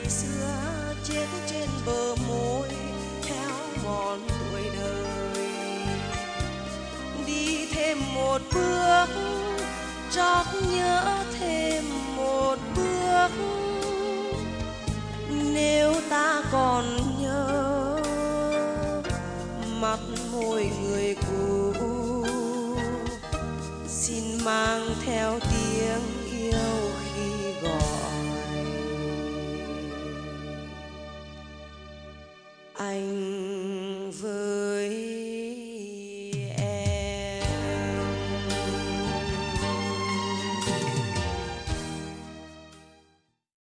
xưa chết trên bờ môi theo mòn tuổi đời. Đi thêm một bước trót nhớ thêm một bước, nếu ta còn nhớ mắt môi người cũ, xin mang theo tiếng yêu khi gọi. Anh với